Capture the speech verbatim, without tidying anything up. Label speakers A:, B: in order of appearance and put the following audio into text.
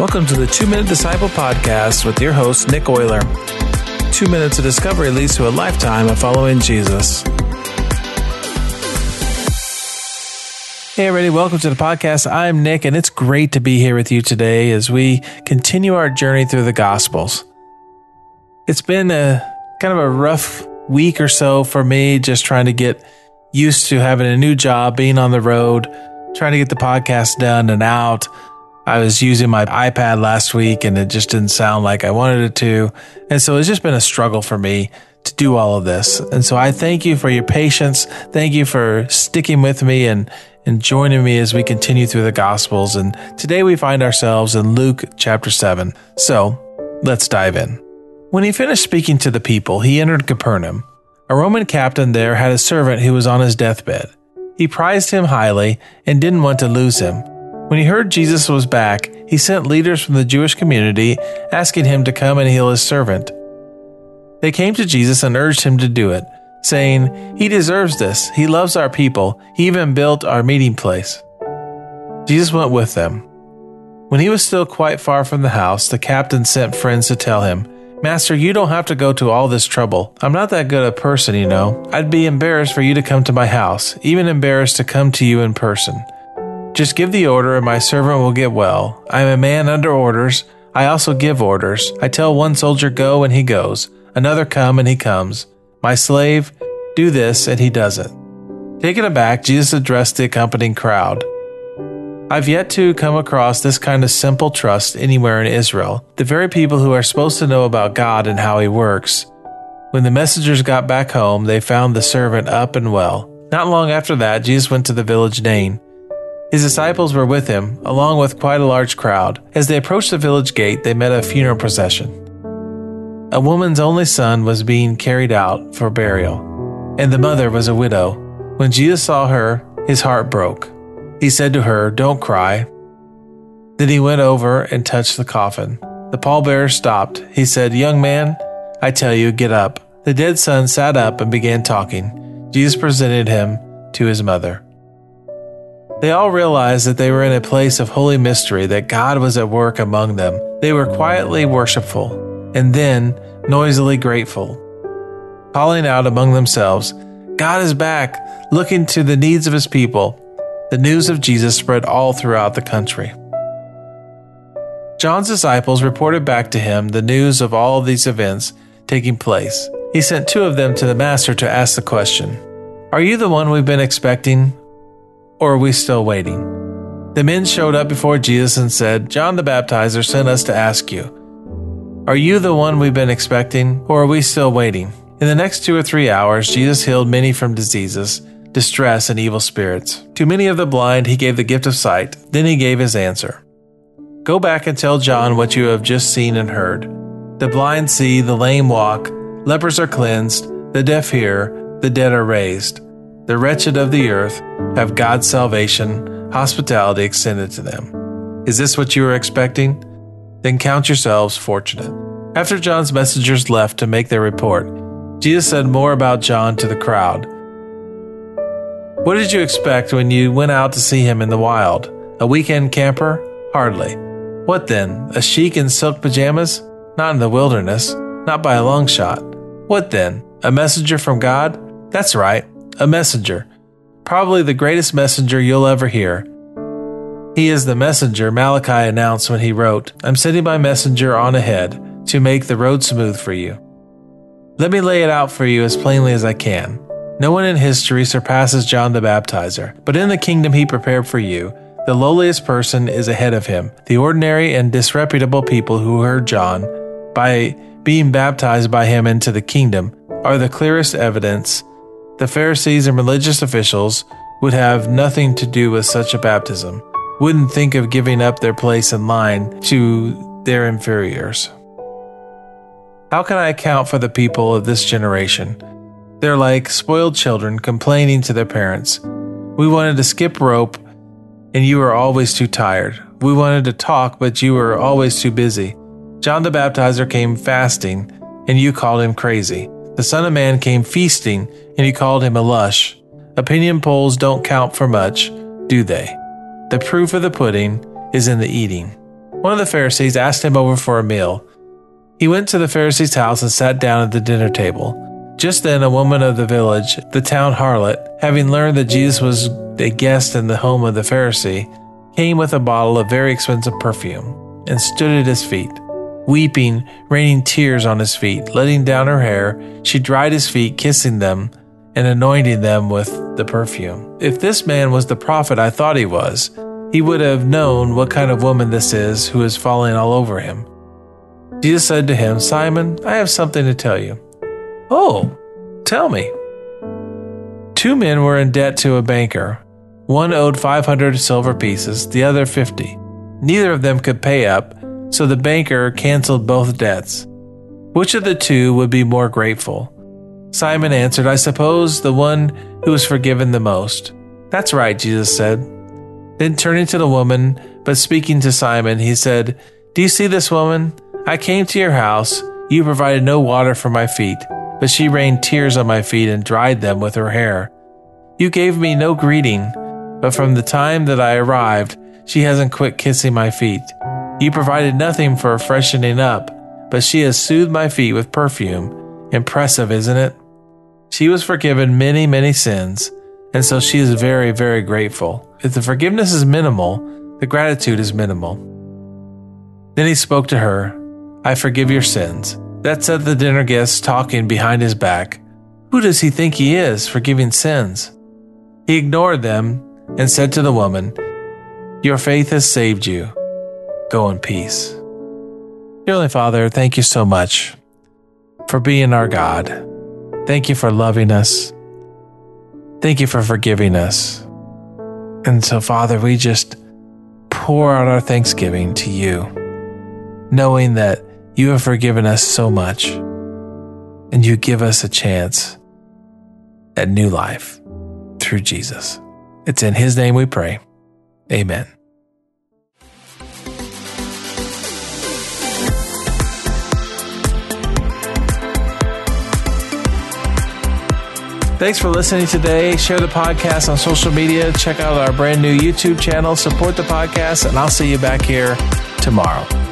A: Welcome to the Two Minute Disciple Podcast with your host, Nick Euler. Two minutes of discovery leads to a lifetime of following Jesus. Hey everybody, welcome to the podcast. I'm Nick, and it's great to be here with you today as we continue our journey through the Gospels. It's been a kind of a rough week or so for me, just trying to get used to having a new job, being on the road, trying to get the podcast done and out. I was using my iPad last week and it just didn't sound like I wanted it to. And so it's just been a struggle for me to do all of this. And so I thank you for your patience. Thank you for sticking with me and, and joining me as we continue through the Gospels. And today we find ourselves in Luke chapter seven. So let's dive in. When he finished speaking to the people, he entered Capernaum. A Roman captain there had a servant who was on his deathbed. He prized him highly and didn't want to lose him. When he heard Jesus was back, he sent leaders from the Jewish community asking him to come and heal his servant. They came to Jesus and urged him to do it, saying, "He deserves this. He loves our people. He even built our meeting place." Jesus went with them. When he was still quite far from the house, the captain sent friends to tell him, "Master, you don't have to go to all this trouble. I'm not that good a person, you know. I'd be embarrassed for you to come to my house, even embarrassed to come to you in person. Just give the order and my servant will get well. I am a man under orders. I also give orders. I tell one soldier go and he goes, another come and he comes. My slave, do this and he does it." Taken aback, Jesus addressed the accompanying crowd. "I've yet to come across this kind of simple trust anywhere in Israel. The very people who are supposed to know about God and how he works." When the messengers got back home, they found the servant up and well. Not long after that, Jesus went to the village Nain. His disciples were with him, along with quite a large crowd. As they approached the village gate, they met a funeral procession. A woman's only son was being carried out for burial, and the mother was a widow. When Jesus saw her, his heart broke. He said to her, "Don't cry." Then he went over and touched the coffin. The pallbearer stopped. He said, "Young man, I tell you, get up." The dead son sat up and began talking. Jesus presented him to his mother. They all realized that they were in a place of holy mystery, that God was at work among them. They were quietly worshipful, and then noisily grateful, calling out among themselves, "God is back, looking to the needs of his people." The news of Jesus spread all throughout the country. John's disciples reported back to him the news of all of these events taking place. He sent two of them to the master to ask the question, "Are you the one we've been expecting? Or are we still waiting?" The men showed up before Jesus and said, "John the Baptizer sent us to ask you, are you the one we've been expecting, or are we still waiting?" In the next two or three hours, Jesus healed many from diseases, distress, and evil spirits. To many of the blind, he gave the gift of sight. Then he gave his answer. "Go back and tell John what you have just seen and heard. The blind see, the lame walk, lepers are cleansed, the deaf hear, the dead are raised. The wretched of the earth have God's salvation, hospitality extended to them. Is this what you were expecting? Then count yourselves fortunate." After John's messengers left to make their report, Jesus said more about John to the crowd. "What did you expect when you went out to see him in the wild? A weekend camper? Hardly. What then, a sheik in silk pajamas? Not in the wilderness, not by a long shot. What then, a messenger from God? That's right. A messenger, probably the greatest messenger you'll ever hear. He is the messenger Malachi announced when he wrote, 'I'm sending my messenger on ahead to make the road smooth for you.' Let me lay it out for you as plainly as I can. No one in history surpasses John the Baptizer, but in the kingdom he prepared for you, the lowliest person is ahead of him. The ordinary and disreputable people who heard John, by being baptized by him into the kingdom, are the clearest evidence. The Pharisees and religious officials would have nothing to do with such a baptism, wouldn't think of giving up their place in line to their inferiors. How can I account for the people of this generation? They're like spoiled children complaining to their parents. We wanted to skip rope, and you were always too tired. We wanted to talk, but you were always too busy. John the Baptizer came fasting, and you called him crazy. The Son of Man came feasting, and you called him a lush. Opinion polls don't count for much, do they? The proof of the pudding is in the eating. One of the Pharisees asked him over for a meal. He went to the Pharisee's house and sat down at the dinner table. Just then, a woman of the village, the town harlot, having learned that Jesus was a guest in the home of the Pharisee, came with a bottle of very expensive perfume and stood at his feet. Weeping, raining tears on his feet, letting down her hair, she dried his feet, kissing them and anointing them with the perfume. If this man was the prophet I thought he was, he would have known what kind of woman this is who is falling all over him. Jesus said to him, Simon, I have something to tell you. Oh, tell me. Two men were in debt to a banker. One owed five hundred silver pieces, the other fifty. Neither of them could pay up, so the banker canceled both debts. Which of the two would be more grateful? Simon answered, I suppose the one who was forgiven the most. That's right, Jesus said. Then turning to the woman, but speaking to Simon, he said, Do you see this woman? I came to your house. You provided no water for my feet, but she rained tears on my feet and dried them with her hair. You gave me no greeting, but from the time that I arrived, she hasn't quit kissing my feet. You provided nothing for freshening up, but she has soothed my feet with perfume. Impressive, isn't it? She was forgiven many, many sins, and so she is very, very grateful. If the forgiveness is minimal, the gratitude is minimal. Then he spoke to her, I forgive your sins. That set the dinner guests talking behind his back. Who does he think he is, forgiving sins? He ignored them and said to the woman, Your faith has saved you. Go in peace. Dear Heavenly Father, thank you so much for being our God. Thank you for loving us. Thank you for forgiving us. And so, Father, we just pour out our thanksgiving to you, knowing that you have forgiven us so much, and you give us a chance at new life through Jesus. It's in his name we pray. Amen. Thanks for listening today. Share the podcast on social media. Check out our brand new YouTube channel. Support the podcast, and I'll see you back here tomorrow.